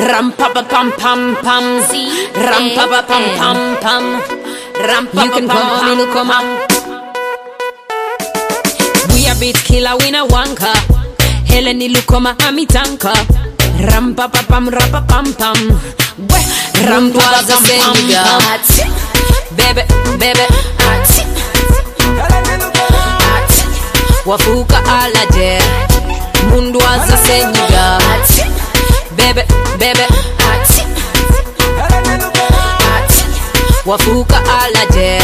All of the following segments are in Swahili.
Ram pa pa pam pam pam. Ram pa pa pam pam pam. Ram pa pa pam pam. We a beat killer, we na wanka. Heleni Lukoma amitanka. Ram pa pa pam pam pam. Ram pa pa pam pam. Bebe bebe. Wafuka alaje. Mundu aza senyiga. Bebe bebe. Wafuka alaje.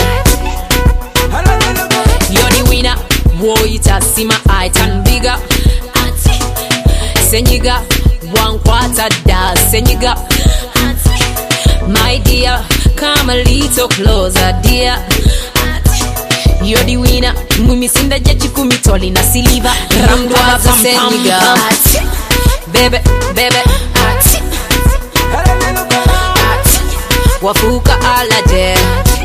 You're the winner. Woita sima I turn bigger. Senyiga, one quarter da senyiga. My dear, come a little closer, dear. You're the winner. Mumi sinda jechi kumitoli na siliva. Rangwa za senyiga. Bebe, bebe. Wafuka alaje.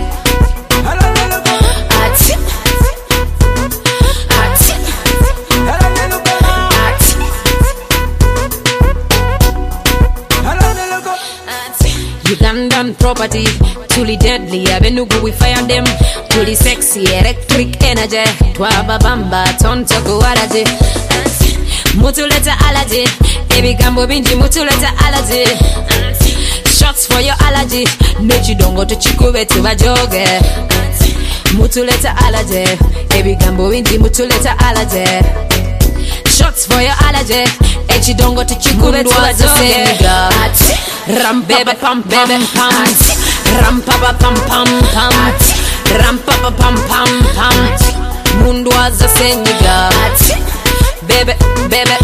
Ugandan property, truly deadly. Abenugu we fire them, truly sexy, electric energy. Twaba bamba, tontoko alaje. Mutuleta alaje, baby gambo binji mutuleta alaje. Shots for your allergy, nechi dongo to chikube to bajoge. Mutuleta alaje, baby gambo binji mutuleta alaje. Shots for your allergy, echi dongo to chikube to bajoge. Ram bebe pam bebe pam. Ram pa pa pam pam pam. Ram pa pa pam pam pam. Mundu aza senyiga. Bebe bebe.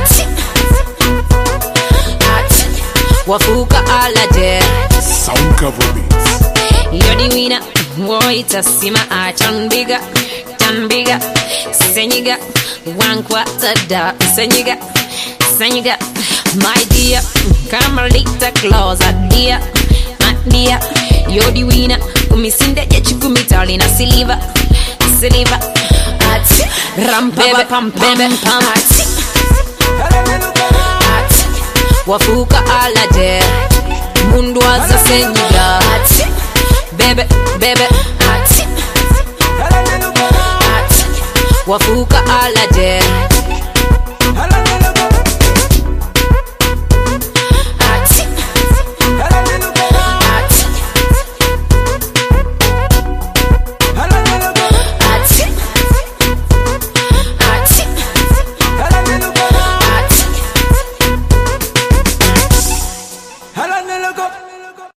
Wafuka alaje. Sound cover beats. You're the winner. Woita sima I turn bigger. Turn bigger. Senyiga. One quarter da. Senyiga. Senyiga. My dear, come a little closer, dear. My dear, you're the winner. Kumisinda jechi kumitali na siliva. Siliva. Ram bebe pam bebe pam. Wafuka alaje. Mundu aza senyiga. Bebe bebe. Wafuka alaje.